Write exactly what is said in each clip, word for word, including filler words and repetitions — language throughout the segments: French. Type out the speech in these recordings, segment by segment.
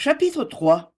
Chapitre trois.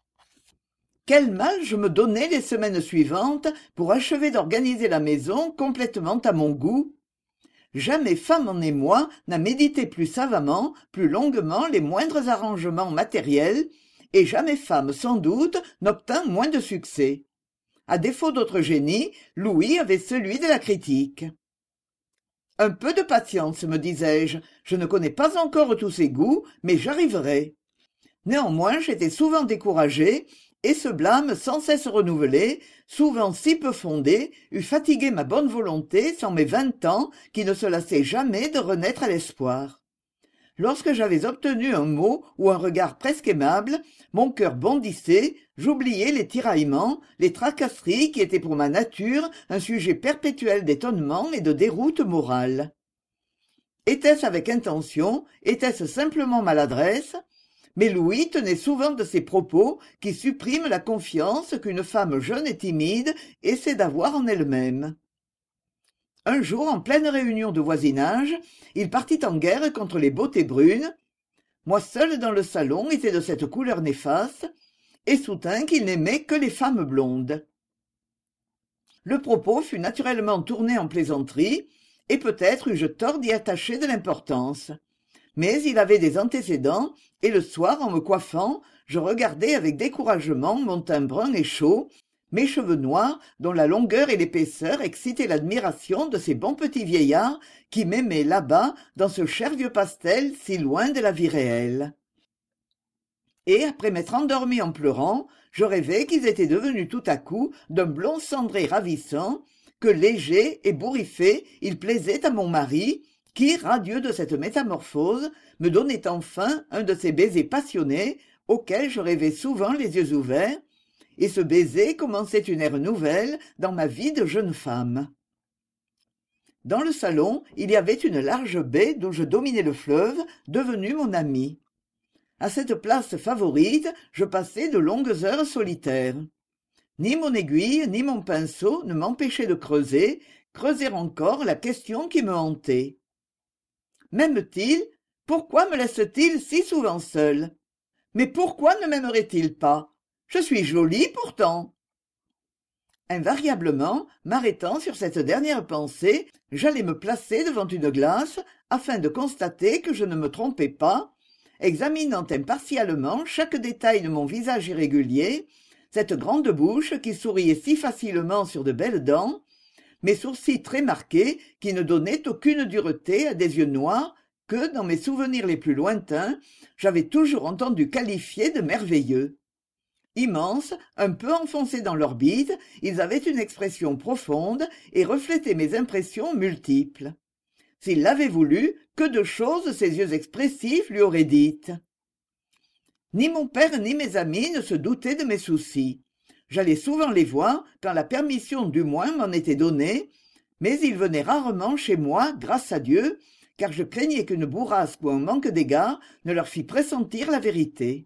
Quel mal je me donnais les semaines suivantes pour achever d'organiser la maison complètement à mon goût. Jamais femme en émoi n'a médité plus savamment, plus longuement les moindres arrangements matériels, et jamais femme, sans doute, n'obtint moins de succès. À défaut d'autre génie, Louis avait celui de la critique. Un peu de patience, me disais-je, je ne connais pas encore tous ses goûts, mais j'arriverai. Néanmoins, j'étais souvent découragé, et ce blâme sans cesse renouvelé, souvent si peu fondé, eût fatigué ma bonne volonté sans mes vingt ans qui ne se lassaient jamais de renaître à l'espoir. Lorsque j'avais obtenu un mot ou un regard presque aimable, mon cœur bondissait, j'oubliais les tiraillements, les tracasseries qui étaient pour ma nature un sujet perpétuel d'étonnement et de déroute morale. Était-ce avec intention, était-ce simplement maladresse ? Mais Louis tenait souvent de ces propos qui suppriment la confiance qu'une femme jeune et timide essaie d'avoir en elle-même. Un jour, en pleine réunion de voisinage, il partit en guerre contre les beautés brunes. Moi seul dans le salon était de cette couleur néfaste, et soutint qu'il n'aimait que les femmes blondes. Le propos fut naturellement tourné en plaisanterie, et peut-être eus-je tort d'y attacher de l'importance. Mais il avait des antécédents, et le soir, en me coiffant, je regardais avec découragement mon teint brun et chaud, mes cheveux noirs, dont la longueur et l'épaisseur excitaient l'admiration de ces bons petits vieillards qui m'aimaient là-bas, dans ce cher vieux pastel si loin de la vie réelle. Et, après m'être endormi en pleurant, je rêvais qu'ils étaient devenus tout à coup d'un blond cendré ravissant, que léger, ébouriffé, il plaisait à mon mari, qui, radieux de cette métamorphose, me donnait enfin un de ces baisers passionnés auxquels je rêvais souvent les yeux ouverts, et ce baiser commençait une ère nouvelle dans ma vie de jeune femme. Dans le salon, il y avait une large baie d'où je dominais le fleuve, devenue mon amie. À cette place favorite, je passais de longues heures solitaires. Ni mon aiguille, ni mon pinceau ne m'empêchaient de creuser, creuser encore la question qui me hantait. M'aime-t-il ? Pourquoi me laisse-t-il si souvent seule ? Mais pourquoi ne m'aimerait-il pas ? Je suis jolie pourtant. Invariablement, m'arrêtant sur cette dernière pensée, j'allais me placer devant une glace afin de constater que je ne me trompais pas, examinant impartialement chaque détail de mon visage irrégulier, cette grande bouche qui souriait si facilement sur de belles dents, mes sourcils très marqués qui ne donnaient aucune dureté à des yeux noirs que, dans mes souvenirs les plus lointains, j'avais toujours entendu qualifier de merveilleux. Immenses, un peu enfoncés dans l'orbite, ils avaient une expression profonde et reflétaient mes impressions multiples. S'il l'avait voulu, que de choses ces yeux expressifs lui auraient dites. Ni mon père ni mes amis ne se doutaient de mes soucis. J'allais souvent les voir, quand la permission du moins m'en était donnée, mais ils venaient rarement chez moi, grâce à Dieu, car je craignais qu'une bourrasque ou un manque d'égard ne leur fît pressentir la vérité.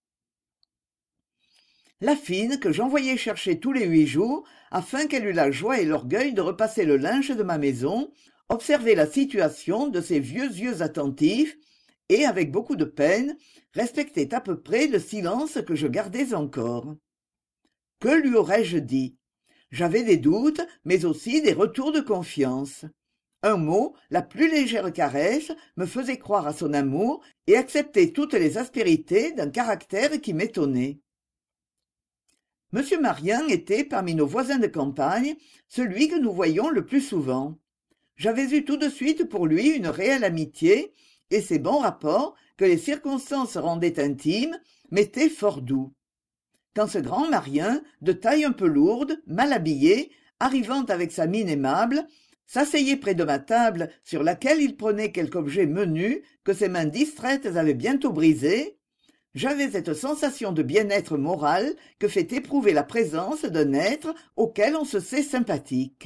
La fine, que j'envoyais chercher tous les huit jours, afin qu'elle eût la joie et l'orgueil de repasser le linge de ma maison, observait la situation de ses vieux yeux attentifs, et, avec beaucoup de peine, respectait à peu près le silence que je gardais encore. Que lui aurais-je dit ? J'avais des doutes, mais aussi des retours de confiance. Un mot, la plus légère caresse, me faisait croire à son amour et accepter toutes les aspérités d'un caractère qui m'étonnait. Monsieur Marian était, parmi nos voisins de campagne, celui que nous voyions le plus souvent. J'avais eu tout de suite pour lui une réelle amitié, et ses bons rapports, que les circonstances rendaient intimes, m'étaient fort doux. Quand ce grand Marian, de taille un peu lourde, mal habillé, arrivant avec sa mine aimable, s'asseyait près de ma table sur laquelle il prenait quelque objet menu que ses mains distraites avaient bientôt brisé, j'avais cette sensation de bien-être moral que fait éprouver la présence d'un être auquel on se sait sympathique.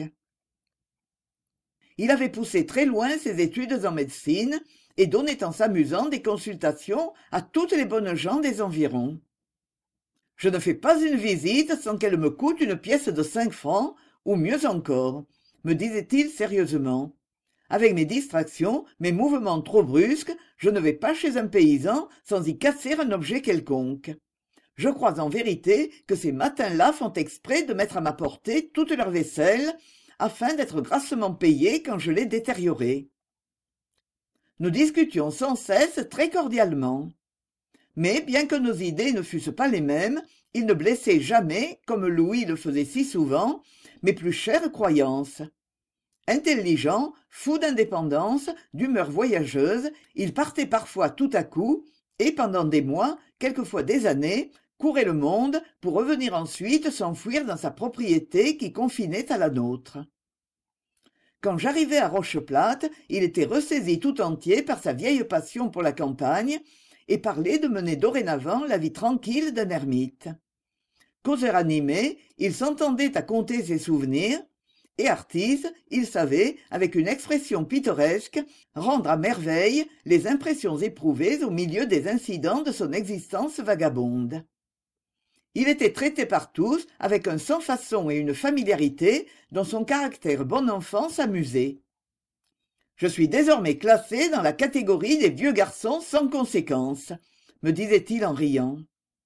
Il avait poussé très loin ses études en médecine et donnait en s'amusant des consultations à toutes les bonnes gens des environs. Je ne fais pas une visite sans qu'elle me coûte une pièce de cinq francs, ou mieux encore, me disait-il sérieusement. Avec mes distractions, mes mouvements trop brusques, je ne vais pas chez un paysan sans y casser un objet quelconque. Je crois en vérité que ces matins-là font exprès de mettre à ma portée toute leur vaisselle, afin d'être grassement payés quand je l'ai détériorée. Nous discutions sans cesse très cordialement. Mais bien que nos idées ne fussent pas les mêmes, il ne blessait jamais, comme Louis le faisait si souvent, mes plus chères croyances. Intelligent, fou d'indépendance, d'humeur voyageuse, il partait parfois tout à coup, et pendant des mois, quelquefois des années, courait le monde pour revenir ensuite s'enfouir dans sa propriété qui confinait à la nôtre. Quand j'arrivai à Rocheplate, il était ressaisi tout entier par sa vieille passion pour la campagne et parlait de mener dorénavant la vie tranquille d'un ermite. Causeur animé, il s'entendait à conter ses souvenirs, et artiste, il savait, avec une expression pittoresque, rendre à merveille les impressions éprouvées au milieu des incidents de son existence vagabonde. Il était traité par tous avec un sans-façon et une familiarité dont son caractère bon enfant s'amusait. Je suis désormais classé dans la catégorie des vieux garçons sans conséquence, me disait-il en riant.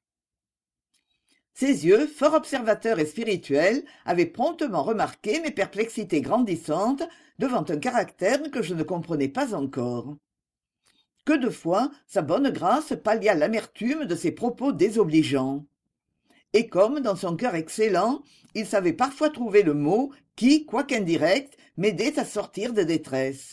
Ses yeux, fort observateurs et spirituels, avaient promptement remarqué mes perplexités grandissantes devant un caractère que je ne comprenais pas encore. Que de fois sa bonne grâce pallia l'amertume de ses propos désobligeants. Et comme, dans son cœur excellent, il savait parfois trouver le mot qui, quoiqu'indirect, m'aidait à sortir de détresse.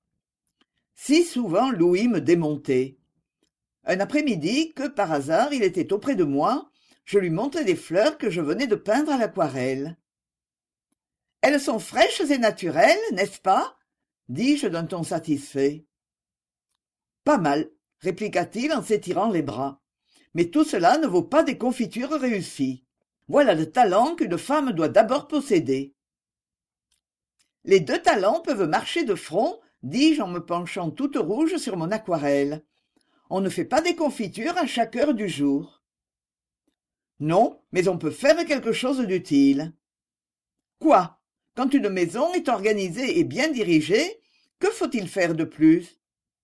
Si souvent Louis me démontait. Un après-midi, que par hasard il était auprès de moi, je lui montrai des fleurs que je venais de peindre à l'aquarelle. « Elles sont fraîches et naturelles, n'est-ce pas ?» dis-je d'un ton satisfait. « Pas mal, » répliqua-t-il en s'étirant les bras. « Mais tout cela ne vaut pas des confitures réussies. Voilà le talent qu'une femme doit d'abord posséder. » « Les deux talents peuvent marcher de front, » dis-je en me penchant toute rouge sur mon aquarelle. « On ne fait pas des confitures à chaque heure du jour. » « Non, mais on peut faire quelque chose d'utile. »« Quoi ? Quand une maison est organisée et bien dirigée, que faut-il faire de plus ?»«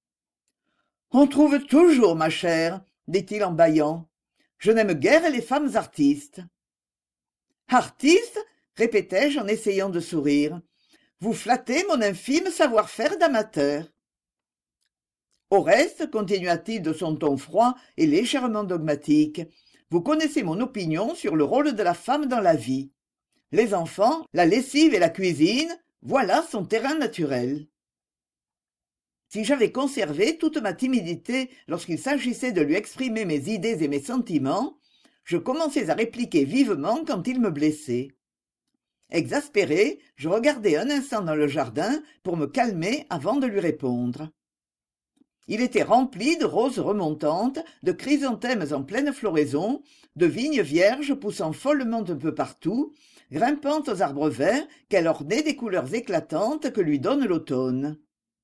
On trouve toujours, ma chère, » dit-il en bâillant. « Je n'aime guère les femmes artistes. »« Artistes ?» répétai-je en essayant de sourire. « Vous flattez mon infime savoir-faire d'amateur. » Au reste, continua-t-il de son ton froid et légèrement dogmatique, vous connaissez mon opinion sur le rôle de la femme dans la vie. Les enfants, la lessive et la cuisine, voilà son terrain naturel. Si j'avais conservé toute ma timidité lorsqu'il s'agissait de lui exprimer mes idées et mes sentiments, je commençais à répliquer vivement quand il me blessait. Exaspéré, je regardai un instant dans le jardin pour me calmer avant de lui répondre. Il était rempli de roses remontantes, de chrysanthèmes en pleine floraison, de vignes vierges poussant follement un peu partout, grimpant aux arbres verts qu'elle ornait des couleurs éclatantes que lui donne l'automne.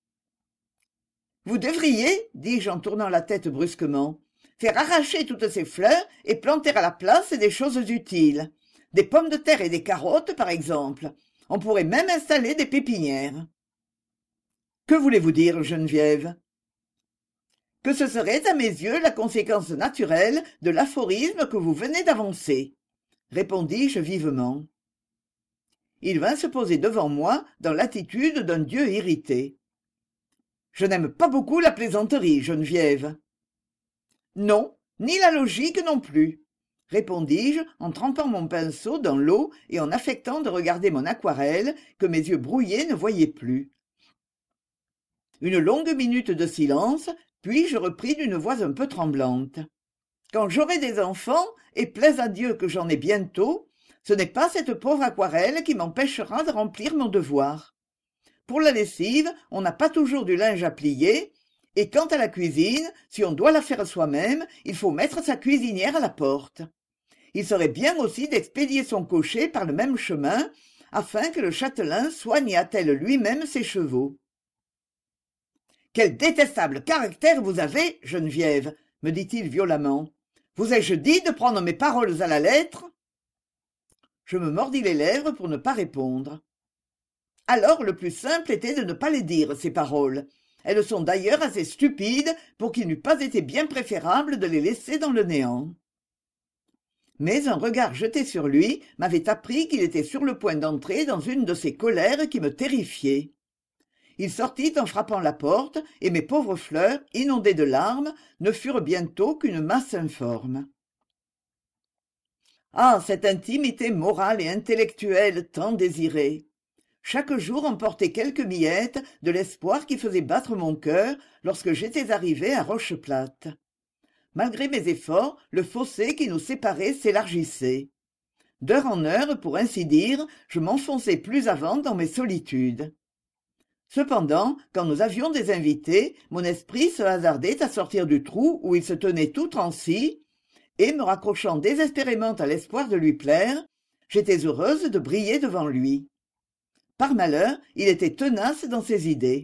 « Vous devriez, dis-je en tournant la tête brusquement, faire arracher toutes ces fleurs et planter à la place des choses utiles. Des pommes de terre et des carottes, par exemple. On pourrait même installer des pépinières. » « Que voulez-vous dire, Geneviève ? » Que ce serait à mes yeux la conséquence naturelle de l'aphorisme que vous venez d'avancer, répondis-je vivement. Il vint se poser devant moi dans l'attitude d'un dieu irrité. Je n'aime pas beaucoup la plaisanterie, Geneviève. Non, ni la logique non plus, répondis-je en trempant mon pinceau dans l'eau et en affectant de regarder mon aquarelle que mes yeux brouillés ne voyaient plus. Une longue minute de silence, puis je repris d'une voix un peu tremblante. Quand j'aurai des enfants, et plaise à Dieu que j'en ai bientôt, ce n'est pas cette pauvre aquarelle qui m'empêchera de remplir mon devoir. Pour la lessive, on n'a pas toujours du linge à plier, et quant à la cuisine, si on doit la faire soi-même, il faut mettre sa cuisinière à la porte. Il serait bien aussi d'expédier son cocher par le même chemin, afin que le châtelain soigne et attelle lui-même ses chevaux. « Quel détestable caractère vous avez, Geneviève !» me dit-il violemment. « Vous ai-je dit de prendre mes paroles à la lettre ?» Je me mordis les lèvres pour ne pas répondre. Alors le plus simple était de ne pas les dire, ces paroles. Elles sont d'ailleurs assez stupides pour qu'il n'eût pas été bien préférable de les laisser dans le néant. Mais un regard jeté sur lui m'avait appris qu'il était sur le point d'entrer dans une de ces colères qui me terrifiaient. Il sortit en frappant la porte, et mes pauvres fleurs, inondées de larmes, ne furent bientôt qu'une masse informe. Ah, cette intimité morale et intellectuelle tant désirée! Chaque jour emportait quelques miettes de l'espoir qui faisait battre mon cœur lorsque j'étais arrivé à Rocheplate. Malgré mes efforts, le fossé qui nous séparait s'élargissait. D'heure en heure, pour ainsi dire, je m'enfonçais plus avant dans mes solitudes. Cependant, quand nous avions des invités, mon esprit se hasardait à sortir du trou où il se tenait tout transi, et, me raccrochant désespérément à l'espoir de lui plaire, j'étais heureuse de briller devant lui. Par malheur, il était tenace dans ses idées.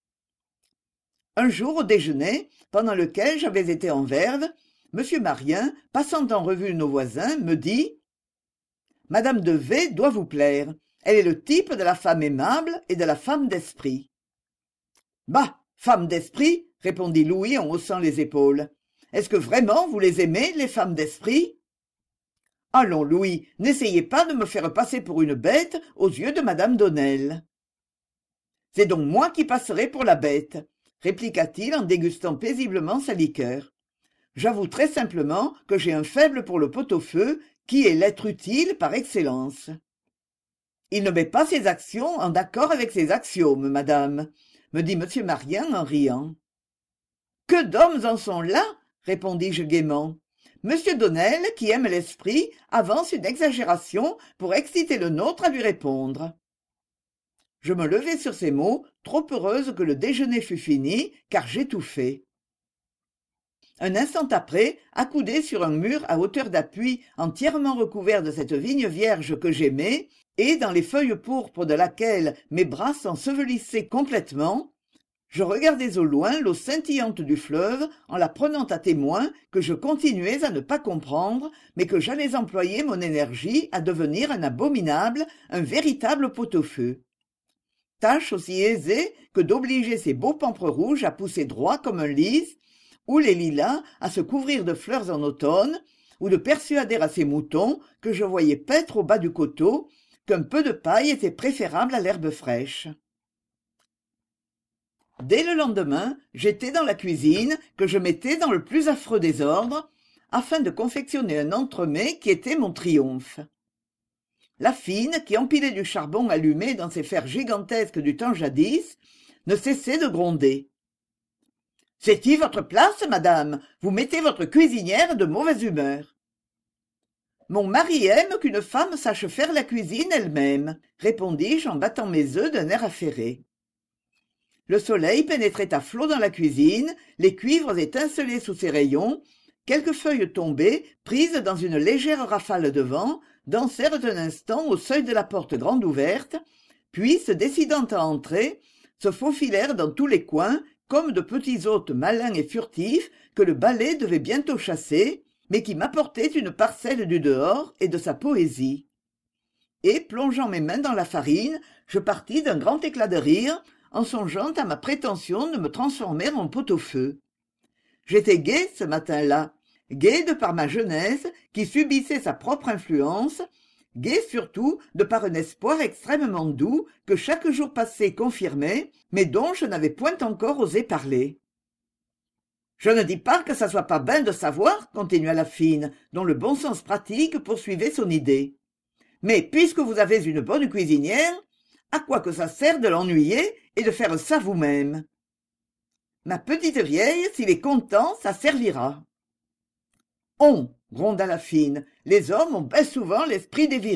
Un jour au déjeuner, pendant lequel j'avais été en verve, M. Marien, passant en revue nos voisins, me dit « Madame de V. doit vous plaire. Elle est le type de la femme aimable et de la femme d'esprit. » « Bah, femme d'esprit, répondit Louis en haussant les épaules. Est-ce que vraiment vous les aimez, les femmes d'esprit? Allons, Louis, n'essayez pas de me faire passer pour une bête aux yeux de madame Donnel. C'est donc moi qui passerai pour la bête, répliqua-t-il en dégustant paisiblement sa liqueur. J'avoue très simplement que j'ai un faible pour le pot-au-feu, qui est l'être utile par excellence. Il ne met pas ses actions en accord avec ses axiomes, madame, me dit M. Marien en riant. Que d'hommes en sont là, répondis-je gaiement. Monsieur Donnel, qui aime l'esprit, avance une exagération pour exciter le nôtre à lui répondre. Je me levai sur ces mots, trop heureuse que le déjeuner fût fini, car j'étouffais. Un instant après, accoudé sur un mur à hauteur d'appui, entièrement recouvert de cette vigne vierge que j'aimais, et dans les feuilles pourpres de laquelle mes bras s'ensevelissaient complètement, je regardais au loin l'eau scintillante du fleuve en la prenant à témoin que je continuais à ne pas comprendre, mais que j'allais employer mon énergie à devenir un abominable, un véritable pot-au-feu. Tâche aussi aisée que d'obliger ces beaux pampres rouges à pousser droit comme un lys, ou les lilas à se couvrir de fleurs en automne, ou de persuader à ces moutons que je voyais paître au bas du coteau qu'un peu de paille était préférable à l'herbe fraîche. Dès le lendemain, j'étais dans la cuisine, que je mettais dans le plus affreux désordre, afin de confectionner un entremets qui était mon triomphe. La fine, qui empilait du charbon allumé dans ses fers gigantesques du temps jadis, ne cessait de gronder. « C'est-y votre place, madame? Vous mettez votre cuisinière de mauvaise humeur. »« Mon mari aime qu'une femme sache faire la cuisine elle-même, » répondis-je en battant mes œufs d'un air affairé. Le soleil pénétrait à flots dans la cuisine, les cuivres étincelaient sous ses rayons, quelques feuilles tombées, prises dans une légère rafale de vent, dansèrent un instant au seuil de la porte grande ouverte, puis, se décidant à entrer, se faufilèrent dans tous les coins, comme de petits hôtes malins et furtifs que le balai devait bientôt chasser, mais qui m'apportaient une parcelle du dehors et de sa poésie. Et, plongeant mes mains dans la farine, je partis d'un grand éclat de rire, en songeant à ma prétention de me transformer en pot-au-feu. J'étais gai ce matin-là, gai de par ma jeunesse qui subissait sa propre influence, gai surtout de par un espoir extrêmement doux que chaque jour passé confirmait, mais dont je n'avais point encore osé parler. « Je ne dis pas que ça soit pas ben de savoir, » continua la fine, dont le bon sens pratique poursuivait son idée. « Mais puisque vous avez une bonne cuisinière, à quoi que ça sert de l'ennuyer et de faire ça vous-même? Ma petite vieille, s'il est content, ça servira. »« On !» gronda la fine, « les hommes ont ben souvent l'esprit déviré. »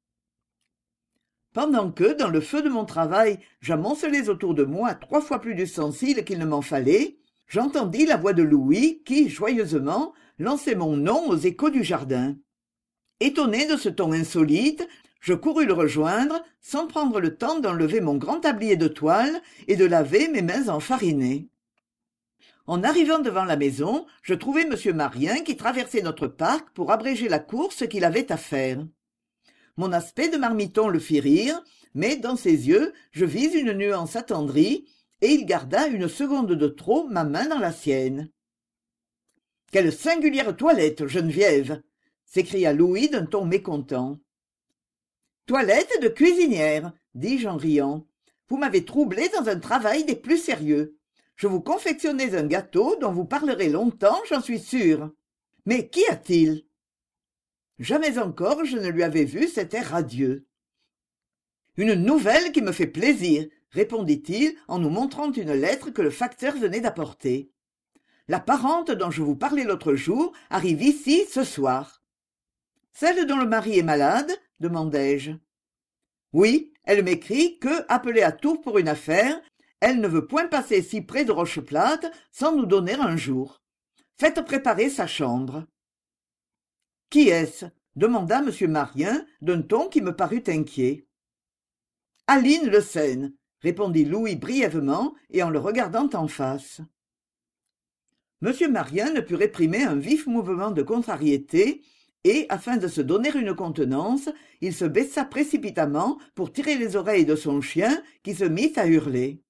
Pendant que, dans le feu de mon travail, j'amoncelais autour de moi trois fois plus d'ustensiles qu'il ne m'en fallait, j'entendis la voix de Louis qui, joyeusement, lançait mon nom aux échos du jardin. Étonné de ce ton insolite, je courus le rejoindre, sans prendre le temps d'enlever mon grand tablier de toile et de laver mes mains enfarinées. En arrivant devant la maison, je trouvai M. Marien qui traversait notre parc pour abréger la course qu'il avait à faire. Mon aspect de marmiton le fit rire, mais dans ses yeux je vis une nuance attendrie, et il garda une seconde de trop ma main dans la sienne. « Quelle singulière toilette, Geneviève !» s'écria Louis d'un ton mécontent. « Toilette de cuisinière, dis-je en riant. Vous m'avez troublé dans un travail des plus sérieux. Je vous confectionnais un gâteau dont vous parlerez longtemps, j'en suis sûre. Mais qu'y a-t-il » Jamais encore je ne lui avais vu cet air radieux. « Une nouvelle qui me fait plaisir, » répondit-il en nous montrant une lettre que le facteur venait d'apporter. « La parente dont je vous parlais l'autre jour arrive ici ce soir. »« Celle dont le mari est malade ?» demandai-je. « Oui, elle m'écrit que, appelée à Tours pour une affaire, elle ne veut point passer si près de Rocheplate sans nous donner un jour. Faites préparer sa chambre. »« Qui est-ce » demanda M. Marien d'un ton qui me parut inquiet. « Aline Le Sène » répondit Louis brièvement et en le regardant en face. M. Marien ne put réprimer un vif mouvement de contrariété et, afin de se donner une contenance, il se baissa précipitamment pour tirer les oreilles de son chien qui se mit à hurler.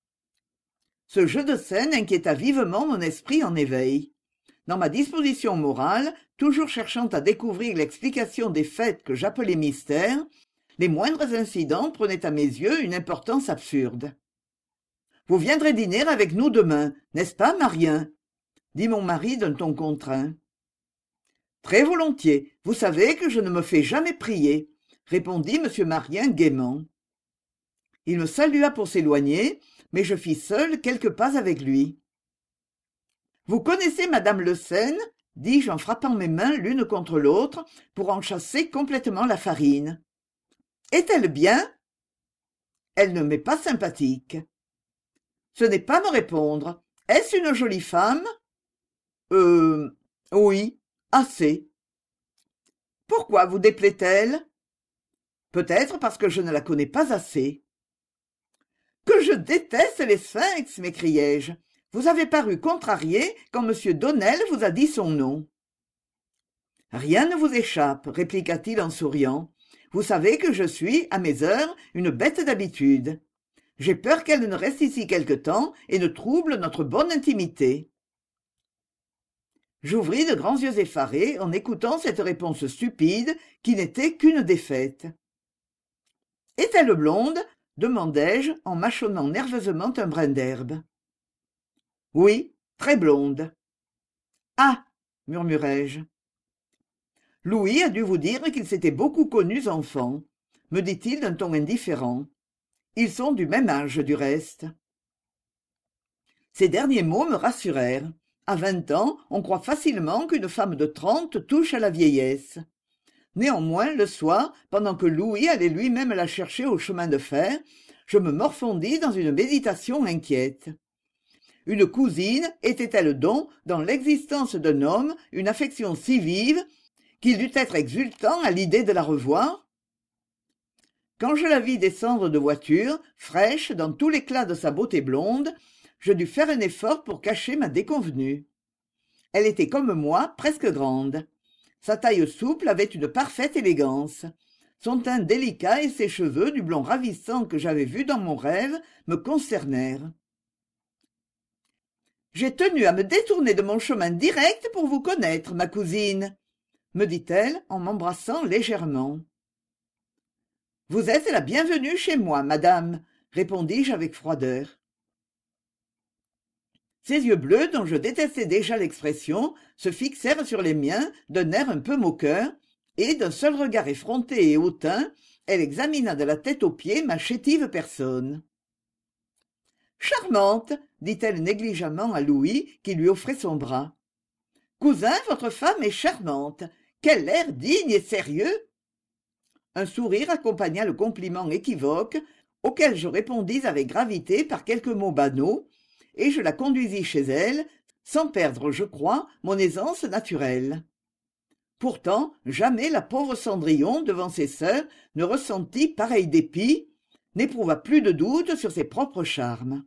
Ce jeu de scène inquiéta vivement mon esprit en éveil. Dans ma disposition morale, toujours cherchant à découvrir l'explication des faits que j'appelais mystères, les moindres incidents prenaient à mes yeux une importance absurde. « Vous viendrez dîner avec nous demain, n'est-ce pas, Marien ?» dit mon mari d'un ton contraint. « Très volontiers, vous savez que je ne me fais jamais prier, » répondit M. Marien gaiement. Il me salua pour s'éloigner, mais je fis seul quelques pas avec lui. « Vous connaissez madame Le Sène ?» dis-je en frappant mes mains l'une contre l'autre pour en chasser complètement la farine. « Est-elle bien ?»« Elle ne m'est pas sympathique. »« Ce n'est pas me répondre. Est-ce une jolie femme ?»« Euh... oui, assez. »« Pourquoi vous déplaît-elle ?»« Peut-être parce que je ne la connais pas assez. »« Que je déteste les sphinx !» m'écriai-je. « Vous avez paru contrarié quand M. Donnel vous a dit son nom. »« Rien ne vous échappe, » répliqua-t-il en souriant. « Vous savez que je suis, à mes heures, une bête d'habitude. J'ai peur qu'elle ne reste ici quelque temps et ne trouble notre bonne intimité. » J'ouvris de grands yeux effarés en écoutant cette réponse stupide qui n'était qu'une défaite. « Est-elle blonde ?» demandai-je en mâchonnant nerveusement un brin d'herbe. « Oui, très blonde. »« Ah !» murmurai-je. « Louis a dû vous dire qu'ils s'étaient beaucoup connus enfants, » me dit-il d'un ton indifférent. « Ils sont du même âge, du reste. » Ces derniers mots me rassurèrent. À vingt ans, on croit facilement qu'une femme de trente touche à la vieillesse. Néanmoins, le soir, pendant que Louis allait lui-même la chercher au chemin de fer, je me morfondis dans une méditation inquiète. Une cousine était-elle donc, dans l'existence d'un homme, une affection si vive qu'il dût être exultant à l'idée de la revoir? Quand je la vis descendre de voiture, fraîche dans tout l'éclat de sa beauté blonde, je dus faire un effort pour cacher ma déconvenue. Elle était comme moi, presque grande. Sa taille souple avait une parfaite élégance. Son teint délicat et ses cheveux, du blond ravissant que j'avais vu dans mon rêve, me concernèrent. « J'ai tenu à me détourner de mon chemin direct pour vous connaître, ma cousine, » me dit-elle en m'embrassant légèrement. « Vous êtes la bienvenue chez moi, madame, » répondis-je avec froideur. Ses yeux bleus, dont je détestais déjà l'expression, se fixèrent sur les miens d'un air un peu moqueur, et d'un seul regard effronté et hautain, elle examina de la tête aux pieds ma chétive personne. « Charmante !» dit-elle négligemment à Louis, qui lui offrait son bras. « Cousin, votre femme est charmante. Quel air digne et sérieux !» Un sourire accompagna le compliment équivoque, auquel je répondis avec gravité par quelques mots banaux, et je la conduisis chez elle, sans perdre, je crois, mon aisance naturelle. Pourtant, jamais la pauvre Cendrillon, devant ses sœurs, ne ressentit pareil dépit, n'éprouva plus de doute sur ses propres charmes.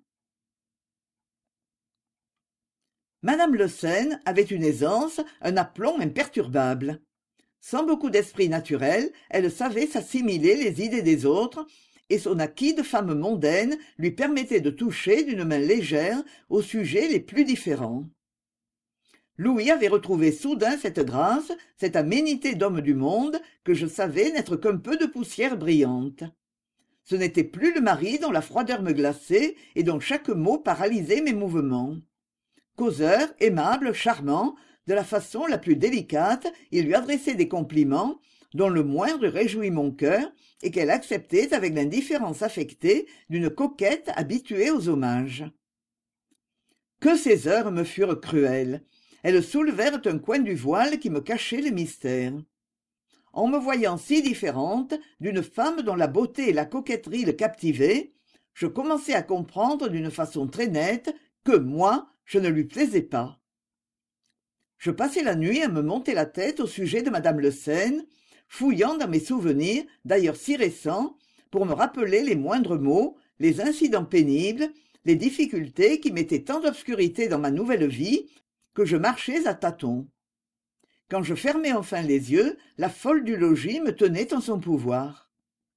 Madame Le Sène avait une aisance, un aplomb imperturbable. Sans beaucoup d'esprit naturel, elle savait s'assimiler les idées des autres, et son acquis de femme mondaine lui permettait de toucher d'une main légère aux sujets les plus différents. Louis avait retrouvé soudain cette grâce, cette aménité d'homme du monde, que je savais n'être qu'un peu de poussière brillante. Ce n'était plus le mari dont la froideur me glaçait et dont chaque mot paralysait mes mouvements. Causeur, aimable, charmant, de la façon la plus délicate, il lui adressait des compliments, dont le moindre réjouit mon cœur, et qu'elle acceptait avec l'indifférence affectée d'une coquette habituée aux hommages. Que ces heures me furent cruelles. Elles soulevèrent un coin du voile qui me cachait le mystère. En me voyant si différente d'une femme dont la beauté et la coquetterie le captivaient, je commençai à comprendre d'une façon très nette que, moi, je ne lui plaisais pas. Je passai la nuit à me monter la tête au sujet de madame Le Seine, fouillant dans mes souvenirs, d'ailleurs si récents, pour me rappeler les moindres mots, les incidents pénibles, les difficultés qui mettaient tant d'obscurité dans ma nouvelle vie, que je marchais à tâtons. Quand je fermais enfin les yeux, la folle du logis me tenait en son pouvoir.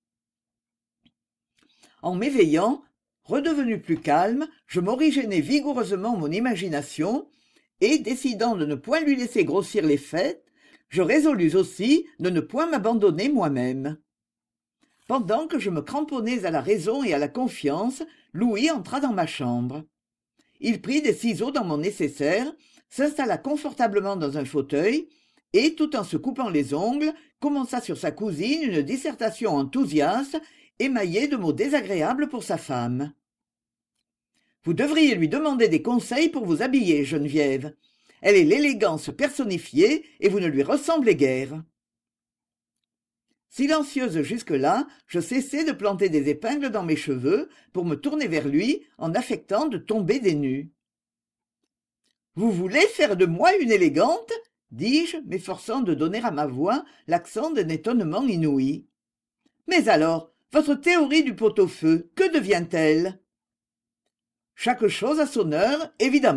En m'éveillant, redevenu plus calme, je m'originai vigoureusement mon imagination, et, décidant de ne point lui laisser grossir les faits, je résolus aussi de ne point m'abandonner moi-même. Pendant que je me cramponnais à la raison et à la confiance, Louis entra dans ma chambre. Il prit des ciseaux dans mon nécessaire, s'installa confortablement dans un fauteuil, et, tout en se coupant les ongles, commença sur sa cousine une dissertation enthousiaste, émaillée de mots désagréables pour sa femme. « Vous devriez lui demander des conseils pour vous habiller, Geneviève. Elle est l'élégance personnifiée, et vous ne lui ressemblez guère. » Silencieuse jusque-là, je cessai de planter des épingles dans mes cheveux pour me tourner vers lui en affectant de tomber des nues. « Vous voulez faire de moi une élégante ?» dis-je, m'efforçant de donner à ma voix l'accent d'un étonnement inouï. « Mais alors, votre théorie du pot-au-feu, que devient-elle ?»« Chaque chose a son heure, évidemment. »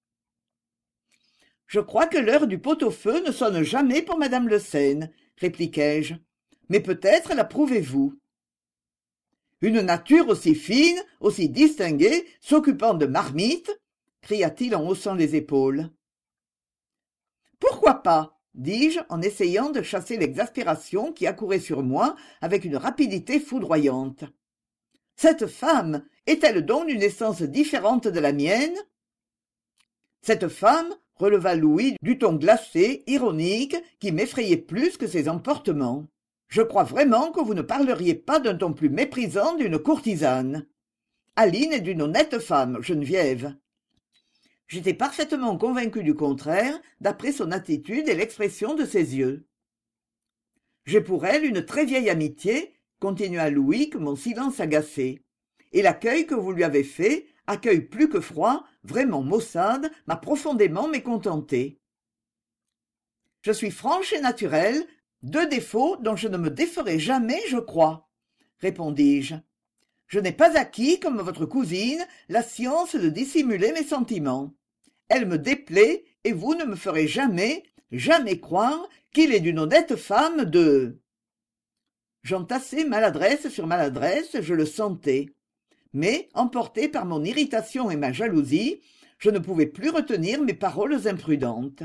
« Je crois que l'heure du pot-au-feu ne sonne jamais pour madame Le Seine, répliquai-je. Mais peut-être l'approuvez-vous. Une nature aussi fine, aussi distinguée, s'occupant de marmites, cria-t-il en haussant les épaules. Pourquoi pas, dis-je en essayant de chasser l'exaspération qui accourait sur moi avec une rapidité foudroyante. Cette femme est-elle donc d'une essence différente de la mienne? Cette femme, releva Louis du ton glacé, ironique, qui m'effrayait plus que ses emportements. Je crois vraiment que vous ne parleriez pas d'un ton plus méprisant d'une courtisane. Aline est d'une honnête femme, Geneviève. J'étais parfaitement convaincu du contraire, d'après son attitude et l'expression de ses yeux. J'ai pour elle une très vieille amitié, continua Louis, que mon silence agaçait. Et l'accueil que vous lui avez fait, accueil plus que froid, vraiment maussade, m'a profondément mécontenté. Je suis franche et naturelle, deux défauts dont je ne me déferai jamais, je crois, répondis-je. Je n'ai pas acquis, comme votre cousine, la science de dissimuler mes sentiments. Elle me déplaît, et vous ne me ferez jamais, jamais croire qu'il est d'une honnête femme de... J'entassai maladresse sur maladresse, je le sentais. Mais, emporté par mon irritation et ma jalousie, je ne pouvais plus retenir mes paroles imprudentes.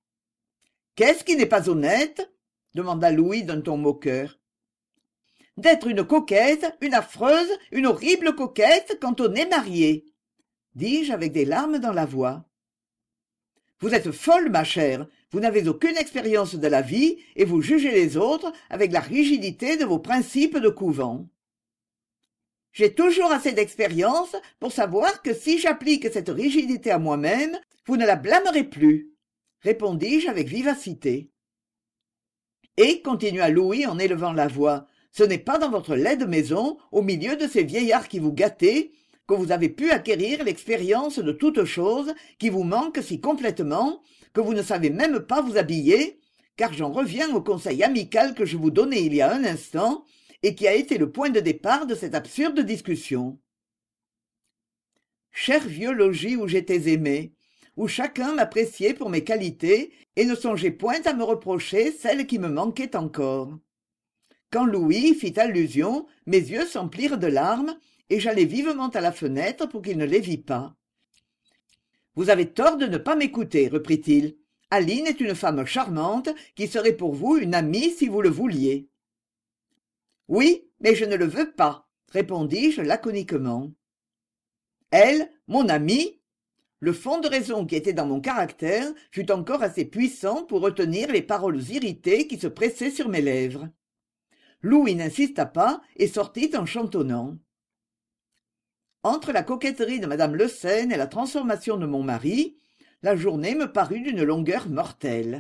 « Qu'est-ce qui n'est pas honnête ?» demanda Louis d'un ton moqueur. « D'être une coquette, une affreuse, une horrible coquette quand on est marié, dis-je avec des larmes dans la voix. Vous êtes folle, ma chère, vous n'avez aucune expérience de la vie et vous jugez les autres avec la rigidité de vos principes de couvent. J'ai toujours assez d'expérience pour savoir que si j'applique cette rigidité à moi-même, vous ne la blâmerez plus, répondis-je avec vivacité. Et, continua Louis en élevant la voix, ce n'est pas dans votre laide maison, au milieu de ces vieillards qui vous gâtaient, que vous avez pu acquérir l'expérience de toutes choses qui vous manquent si complètement que vous ne savez même pas vous habiller, car j'en reviens au conseil amical que je vous donnais il y a un instant et qui a été le point de départ de cette absurde discussion. Cher vieux logis où j'étais aimé, où chacun m'appréciait pour mes qualités et ne songeait point à me reprocher celles qui me manquaient encore. Quand Louis fit allusion, mes yeux s'emplirent de larmes, et j'allai vivement à la fenêtre pour qu'il ne les vît pas. « Vous avez tort de ne pas m'écouter, reprit-il. Aline est une femme charmante qui serait pour vous une amie si vous le vouliez. »« Oui, mais je ne le veux pas, » répondis-je laconiquement. « Elle, mon amie ?» Le fond de raison qui était dans mon caractère fut encore assez puissant pour retenir les paroles irritées qui se pressaient sur mes lèvres. Louis n'insista pas et sortit en chantonnant. Entre la coquetterie de madame Le Sène et la transformation de mon mari, la journée me parut d'une longueur mortelle.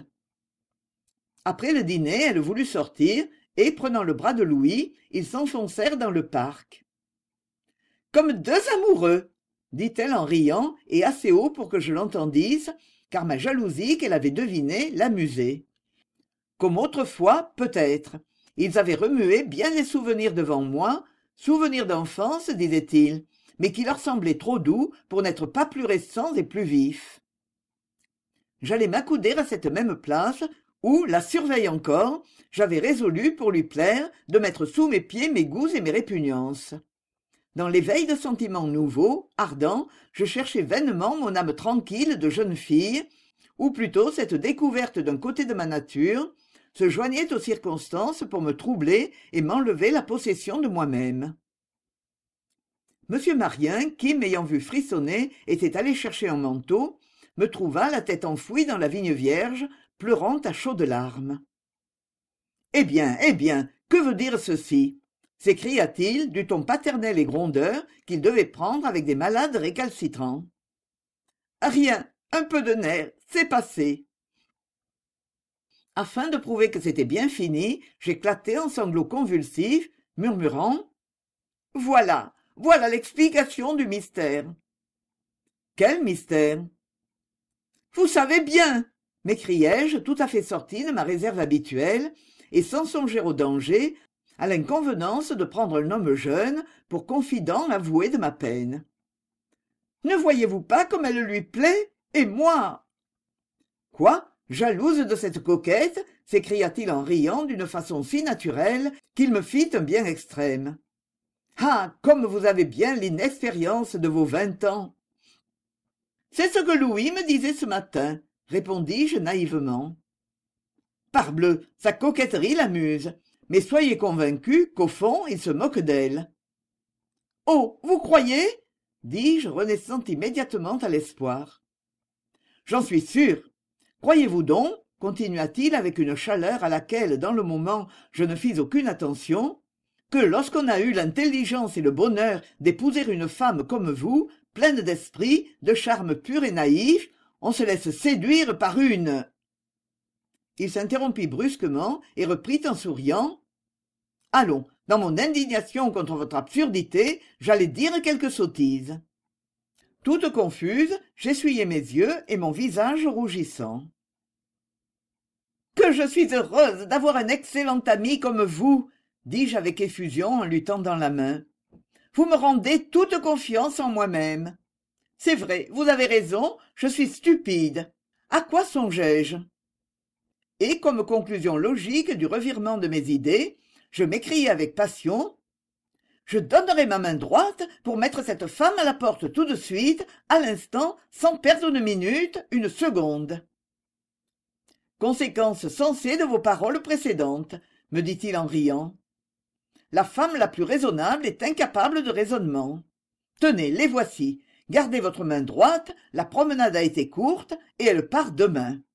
Après le dîner, elle voulut sortir, et, prenant le bras de Louis, ils s'enfoncèrent dans le parc. « Comme deux amoureux !» dit-elle en riant, et assez haut pour que je l'entendisse, car ma jalousie qu'elle avait devinée l'amusait. Comme autrefois, peut-être. Ils avaient remué bien des souvenirs devant moi, souvenirs d'enfance, disait-il, mais qui leur semblaient trop doux pour n'être pas plus récents et plus vifs. J'allais m'accouder à cette même place où, la surveille encore, j'avais résolu, pour lui plaire, de mettre sous mes pieds mes goûts et mes répugnances. Dans l'éveil de sentiments nouveaux, ardents, je cherchais vainement mon âme tranquille de jeune fille, ou plutôt cette découverte d'un côté de ma nature se joignait aux circonstances pour me troubler et m'enlever la possession de moi-même. Monsieur Marien, qui, m'ayant vu frissonner, était allé chercher un manteau, me trouva la tête enfouie dans la vigne vierge, pleurant à chaudes larmes. « Eh bien, eh bien, que veut dire ceci ?» s'écria-t-il du ton paternel et grondeur qu'il devait prendre avec des malades récalcitrants. « Rien, un peu de nerfs, c'est passé. » Afin de prouver que c'était bien fini, j'éclatai en sanglots convulsifs, murmurant « Voilà, voilà l'explication du mystère. » « Quel mystère ?»« Vous savez bien !» m'écriai-je, tout à fait sorti de ma réserve habituelle, et sans songer au danger, à l'inconvenance de prendre un homme jeune pour confident avoué de ma peine. « Ne voyez-vous pas comme elle lui plaît? Et moi ?» « Quoi? Jalouse de cette coquette ?» s'écria-t-il en riant d'une façon si naturelle qu'il me fit un bien extrême. « Ah, comme vous avez bien l'inexpérience de vos vingt ans !»« C'est ce que Louis me disait ce matin, » répondis-je naïvement. « Parbleu, sa coquetterie l'amuse, mais soyez convaincu qu'au fond il se moque d'elle. »« Oh, vous croyez ?» dis-je, renaissant immédiatement à l'espoir. « J'en suis sûr. Croyez-vous donc, continua-t-il avec une chaleur à laquelle, dans le moment, je ne fis aucune attention, que lorsqu'on a eu l'intelligence et le bonheur d'épouser une femme comme vous, pleine d'esprit, de charme pur et naïf, on se laisse séduire par une... » Il s'interrompit brusquement et reprit en souriant. « Allons, dans mon indignation contre votre absurdité, j'allais dire quelque sottise. » Toute confuse, j'essuyai mes yeux et mon visage rougissant. « Que je suis heureuse d'avoir un excellent ami comme vous !» dis-je avec effusion en lui tendant la main. « Vous me rendez toute confiance en moi-même. C'est vrai, vous avez raison, je suis stupide. À quoi songeais-je ?» Et comme conclusion logique du revirement de mes idées, je m'écriai avec passion. « Je donnerai ma main droite pour mettre cette femme à la porte tout de suite, à l'instant, sans perdre une minute, une seconde. » Conséquence sensée de vos paroles précédentes, me dit-il en riant. La femme la plus raisonnable est incapable de raisonnement. Tenez, les voici. Gardez votre main droite, la promenade a été courte et elle part demain.